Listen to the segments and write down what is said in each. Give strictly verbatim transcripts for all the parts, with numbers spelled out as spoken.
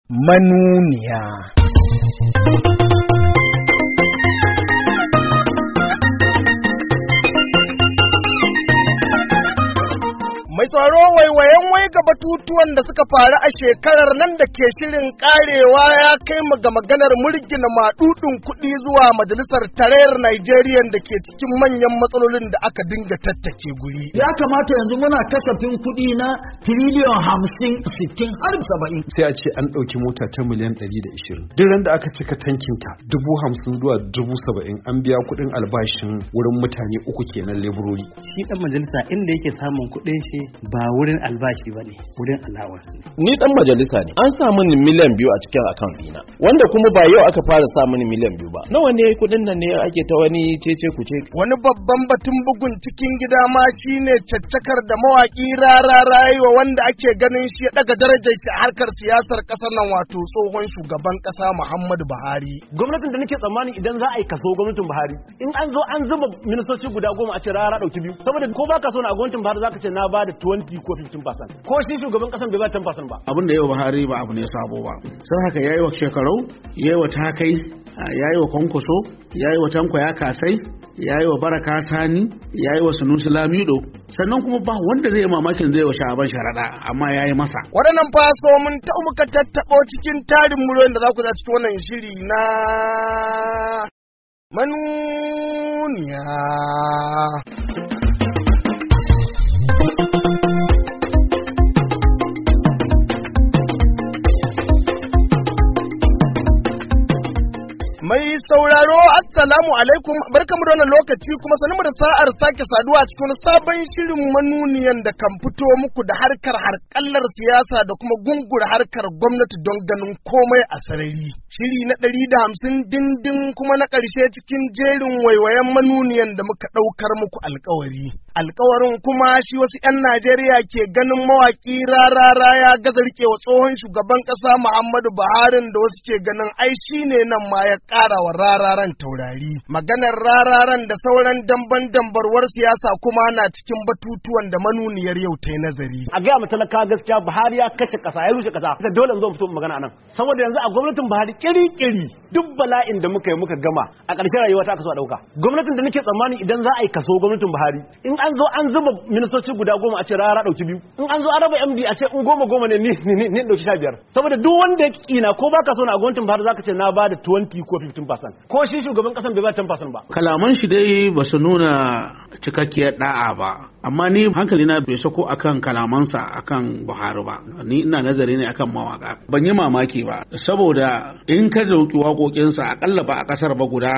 manuniya. Mai tsaro waiwayen wai ga batutuwan da suka faru a shekarar nan da ke shirin karewa ya kai mu ga maganar murgina maɗuɗin kuɗi zuwa majalisar tarayyar Najeriya da ke cikin manyan matsalolin da aka dinga tattake guri. Ya kamata yanzu muna kasafin kuɗi na tiriliyon hamsin sittin har saba'in. Sai a ce an ɗauki mota ta miliyan ɗari da ishirin. Duk ran da aka cika tankinta dubu hamsin zuwa dubu saba'in an biya kuɗin albashin wurin mutane uku kenan leburori. Shi ɗan majalisa inda yake samun kuɗin shi ba wurin albashi ba ne, wurin allowance ne. Ni dan majalisa ne, an sa mini miliyan biyu a cikin account dina, wanda kuma ba yau aka fara sa mini miliyan biyu ba. Nawa ne kudin nan ne ake ta wani cece kuce? Wani babban batun bugun cikin gida ma shine caccakar da mawaki Rara Rayuwa wanda ake ganin shi ya daga darajar shi a harkar siyasar kasar nan, wato tsohon shugaban kasa Muhammadu Buhari. Gwamnatin da nake tsammani idan za a yi kaso gwamnatin Buhari, in an zo an zuba ministoci guda goma a ce Rara dauki biyu, saboda ko baka so na gwamnatin Buhari zaka ce na bada twenty ko fifteen percent, ko shi shugaban kasan bai ba ten percent ba. Abin da yau Buhari ba abu ne sabo ba, sai haka yayi wa shekarau, yayi wa takai, yayi wa kwankwaso, yayi wa tanko ya kasai, yayi wa baraka sani, yayi wa sunusi lamido, sannan kuma ba wanda zai yi mamakin zai wa sha'aban sharaɗa, amma yayi masa. Waɗannan faso mun ta muka tattaɓo cikin tarin muryoyin da za ku za cikin wannan shiri na manuniya. Mai sauraro assalamu alaikum, barkamu da wannan lokaci kuma sanin da sa'ar sake saduwa cikin sabon shirin manuniyan da kan fito muku da harkar harkallar siyasa da kuma gungura harkar gwamnati don ganin komai a sarari. Shiri na ɗari da hamsin dindin kuma na ƙarshe cikin jerin waiwayen manuniyan da muka ɗaukar muku alkawari. Alkawarin kuma shi wasu 'yan Najeriya ke ganin mawaƙi Rarara ya gaza rike wa tsohon shugaban ƙasa Muhammadu Buhari da wasu ke ganin ai shi ne nan ma ya ƙara wa Rararan taurari. Maganar Rararan da sauran damban dambarwar siyasa kuma na cikin batutuwan da manuniyar yau ta yi nazari. A gaya matalaka gaskiya Buhari ya kashe ƙasa, ya rushe ƙasa. Da dole in zo fito magana nan. Saboda yanzu a gwamnatin Buhari kiri-kiri duk bala'in da muka yi muka gama a ƙarshen rayuwa ta kaso a ɗauka. Gwamnatin da nake tsammani idan za a yi kaso gwamnatin Buhari, in an zo an zuba ministoci guda goma a ce Rara ɗauki biyu, in an zo an raba M D a ce in goma goma ne ni ni ni ɗauki sha biyar. Saboda duk wanda ya kina ko baka so na a gwamnatin Buhari zaka ce na ba da twenty ko fifteen percent, ko shi shugaban kasan bai ba ten percent ba. Kalaman shi dai ba su nuna cikakkiyar da'a ba, amma ni hankali na bai sako akan kalamansa akan Buhari ba. Ni ina nazari ne akan mawaka. Ban yi mamaki ba, saboda in ka dauki waƙoƙinsa akalla ba a kasar ba guda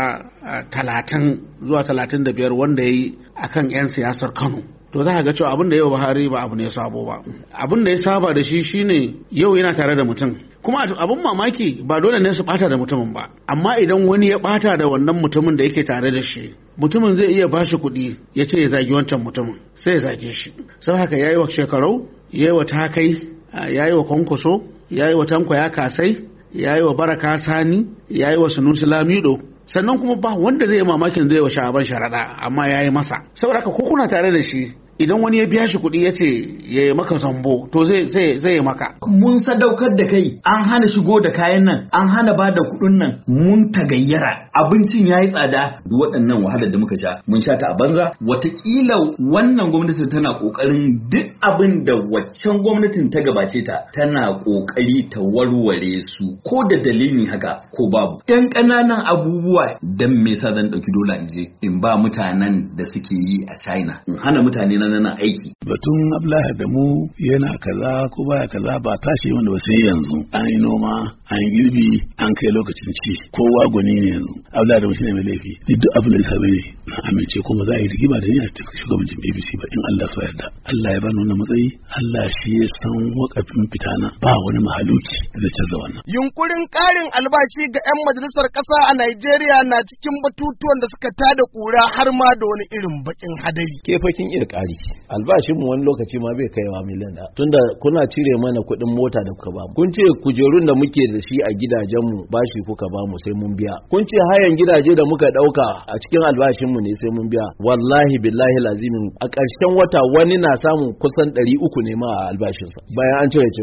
talatin zuwa talatin da biyar wanda ya yi akan 'yan siyasar Kano. To za ka ga cewa abin da yau Buhari ba abu ne sabo ba. Abin da ya saba da shi shine yau yana tare da mutum. Kuma abin mamaki ba dole ne su bata da mutumin ba, amma idan wani ya bata da wannan mutumin da yake tare da shi, mutumin zai iya bashi kuɗi ya ce ya zagi wancan mutumin, sai ya zage shi. Sai haka yayi wa shekarau, yayi wa takai, yayi wa kwankwaso, yayi wa tanko ya kasai, yayi wa baraka sani, yayi wa sunusi lamido, sannan kuma ba wanda zai yi mamakin zai wa sha'aban sharaɗa, amma yayi masa. Saboda haka ko kuna tare da shi, idan wani ya biya shi kuɗi ya ce ya yi maka zambo, to zai zai zai yi maka. Mun sadaukar da kai, an hana shigo da kayan nan, an hana ba da kuɗin nan, mun tagayyara. Abincin ya yi tsada, duk waɗannan wahalar da muka sha, mun sha ta a banza. Wataƙila wannan gwamnatin tana ƙoƙarin duk abin da waccan gwamnatin ta gabace ta, tana ƙoƙari ta warware su, ko da dalilin haka ko babu. Ɗan ƙananan abubuwa, dan me yasa zan ɗauki dola in je in ba mutanen da suke yi a China, in hana mutane na nan aiki. Batun Abdullahi da mu yana kaza ko baya kaza ba tashi wanda ba sai yanzu. An yi noma, an yi girbi, an kai lokacin ci. Kowa gwani ne yanzu. Abdullahi da mu shine mai laifi. Duk abin da ya same ni na amince kuma za a yi rigima da ni a cikin shugabancin B B C ba in Allah so yarda. Allah ya bani wannan matsayi, Allah shi ya san wakafin fitana, ba wani mahaluki da canza wannan. Yunkurin ƙarin albashi ga 'yan majalisar ƙasa a Najeriya na cikin batutuwan da suka tada ƙura har ma da wani irin bakin hadari. Ke fakin iya ƙari. Albashin mu wani lokaci ma bai kaiwa miliyan da. Tunda kuna cire mana kuɗin mota da kuka bamu. Kun ce kujerun da muke da shi a gidajen mu bashi kuka bamu sai mun biya. Kun ce hayan gidaje da muka ɗauka a cikin albashin mu ne sai mun biya. Wallahi billahi lazimin a ƙarshen wata wani na samun kusan ɗari uku ne ma a albashinsa bayan an cire cire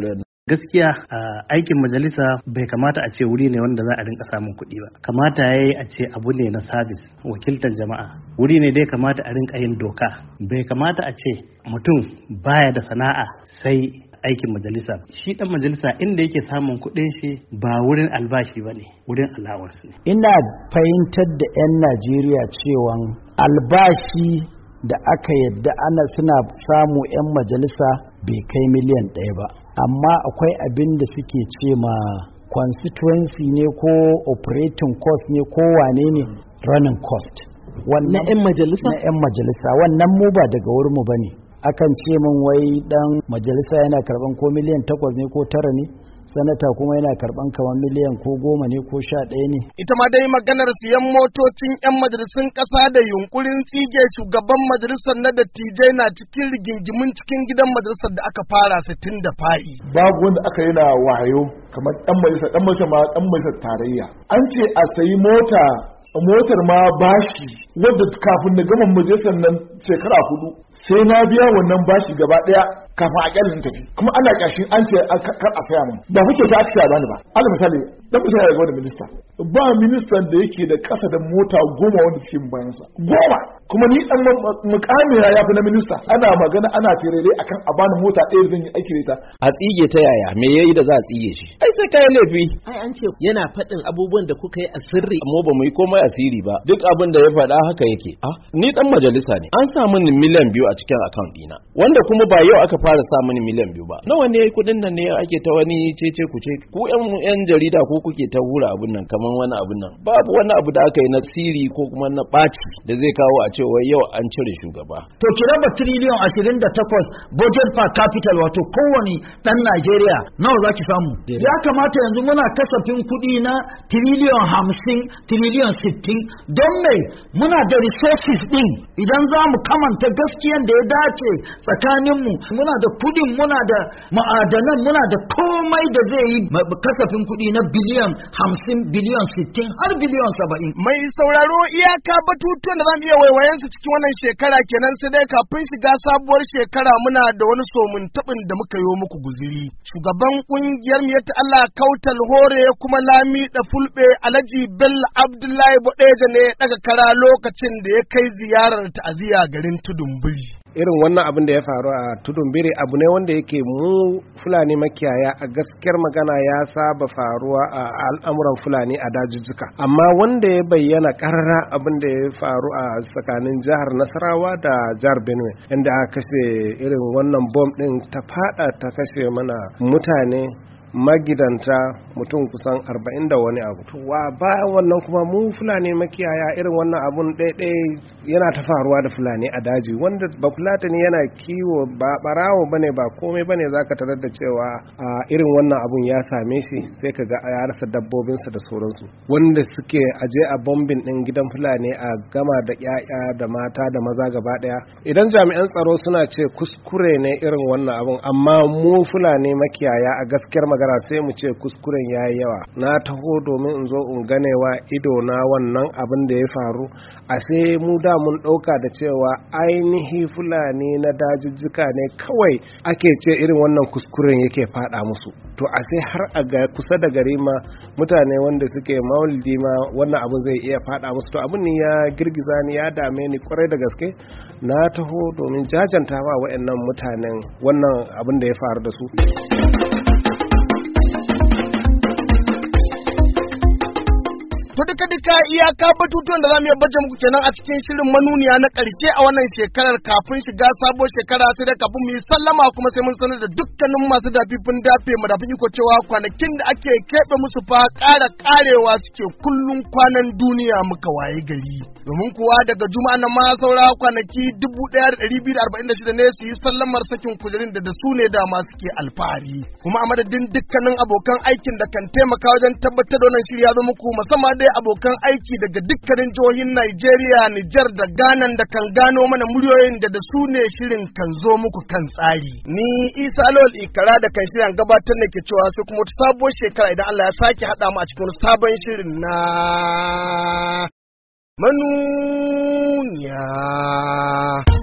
Gaskiya aikin majalisa bai kamata a ce wuri ne wanda za a rinka samun kuɗi ba. Kamata yayi a ce abu ne na sabis, wakiltar jama'a. Wuri ne dai kamata a rinka yin doka. Bai kamata a ce mutum baya da sana'a sai aikin majalisa. Shi dan majalisa inda yake samun kuɗin shi ba wurin albashi ba ne, wurin allowance ne. Ina fahimtar da 'yan Najeriya cewa albashi da aka yadda ana suna samu 'yan majalisa bai kai miliyan ɗaya ba. Amma akwai abin da suke ce ma constituency ne ko operating cost ne ko wane ne running cost. Na 'yan majalisa? Na 'yan majalisa. Wannan mu ba daga wurinmu ba ne. Akan ce min wai dan majalisa yana karban ko miliyan takwas ne ko tara ne, sanata kuma yana karban kamar miliyan ko goma ne ko sha ɗaya ne. Ita ma dai maganar siyan motocin 'yan majalisun ƙasa da yunkurin tsige shugaban majalisar na dattijai na cikin rigingimin cikin gidan majalisar da aka fara sittin da fa'i. Babu wanda aka yi na wayo kamar ɗan majalisa, ɗan majalisa ma ɗan majalisar tarayya. An ce a sayi mota, motar ma bashi wadda kafin na gama majalisar nan shekara hudu sai na biya wannan bashi gaba daya kafin a kyalin tafi, kuma ana kyashin an ce kar a saya mun ba kuke ta aka bani ba. Alal misali dan misali ga wani minista, ba ministan da yake da kasa da mota goma wanda cikin bayansa goma, kuma ni dan mukamira ya fi na minista. Ana magana ana tirere akan a bani mota ɗaya zan yi aiki da ita. A tsige ta yaya? Me yayi da za a tsige shi? Ai sai kai laifi. Ai an ce yana faɗin abubuwan da kuka yi a sirri. Amma ba mu yi komai asiri ba. Duk abin da ya faɗa haka yake. Ah, ni dan majalisa ne. An sa mini miliyan biyu a cikin account ɗina, wanda kuma ba yau aka fara sa mini miliyan biyu ba. Nawa ne kuɗin nan ne ake ta wani cece kuce? Ku ƴan ƴan jarida ko kuke ta hura abun nan kaman wani abun nan? Babu wani abu da aka yi na siri ko kuma na ɓaci da zai kawo a cewa yau an cire shugaba. To ki raba tiriliyon ashirin da takwas budget per capital, wato kowane ɗan Najeriya nawa zaki samu? Ya kamata yanzu muna kasafin kuɗi na tiriliyon hamsin, tiriliyon sittin. Don me muna da resources ɗin idan za mu kamanta gaskiyan da ya dace tsakaninmu, muna da kuɗin, muna da ma'adanan, muna da komai da zai yi kasafin kuɗi na biliyan hamsin, biliyan sittin har biliyan saba'in. Mai sauraro iyaka batutuwan da za mu iya waiwayen su cikin wannan shekara kenan, sai dai kafin shiga sabuwar shekara muna da wani somun tabin da muka yi muku guziri. Shugaban kungiyar mu ta Allah Kautal Hore kuma Lami da Fulbe Alhaji Bello Abdullahi Bodeja ne daga kara lokacin da ya kai ziyarar ta'aziyya garin Tudunbiri. Irin wannan abin da ya faru a Tudunbiri abu ne wanda yake mu Fulani makiyaya a gaskiyar magana ya saba faruwa a al'amuran Fulani a dajijjika, amma wanda ya bayyana karara abin da ya faru a tsakanin jihar Nasarawa da jihar Benue, inda aka kashe irin wannan bom din ta fada ta kashe mana mutane magidanta mutum kusan arba'in da wani abu. Wa bayan wannan kuma mu Fulani makiyaya irin wannan abun ɗaiɗai yana ta faruwa da Fulani a daji, wanda ba Fulatani yana kiwo ba barawo bane ba komai bane zaka tarar da cewa a irin wannan abun ya same shi sai ka ga ya rasa dabbobinsa da sauransu, wanda suke aje a bombin din gidan Fulani a gama da ƴaƴa da mata da maza gaba daya. Idan jami'an tsaro suna ce kuskure ne irin wannan abun, amma mu Fulani makiyaya a gaskiyar magana sai mu ce kuskuren yayi yawa. Na taho domin in zo in ganewa ido na wannan abin da ya faru, a sai mu da mun dauka da cewa ainihi Fulani na dajijjika ne kawai ake ce irin wannan kuskuren yake fada musu. To a sai har a ga kusa da gari ma mutane wanda suke maulidi ma wannan abin zai iya fada musu. To abin ne ya girgiza ni, ya dame ni kwarai da gaske. Na taho domin jajanta wa waɗannan mutanen wannan abin da ya faru da su. To duka duka iyaka batutuwan da zamu iya baje muku kenan a cikin shirin manuniya na ƙarshe a wannan shekarar kafin shiga sabuwar shekara, sai da kafin mu yi sallama kuma sai mun sanar da dukkanin masu dafifin dafe mu dafin iko cewa kwanakin da ake keɓe musu fa ƙara ƙarewa suke kullun kwanan duniya muka waye gari. Domin kuwa daga juma'a na ma saura kwanaki dubu ɗaya da ɗari biyu da arba'in da shida ne su yi sallamar sakin kujerin da da su ne dama suke alfahari. Kuma a madadin dukkanin abokan aikin da kan taimaka wajen tabbatar da wannan shiri ya zo muku, musamman dai abokan aiki daga dukkanin jihohin Najeriya, Nijar da Ghana da kan gano mana muryoyin da da su ne shirin kan zo muku kan tsari. Ni Isa Lawal Ikara da kan shirin gabatar ne ke cewa sai kuma wata sabuwar shekara idan Allah ya sake haɗa mu a cikin sabon shirin na manuniya.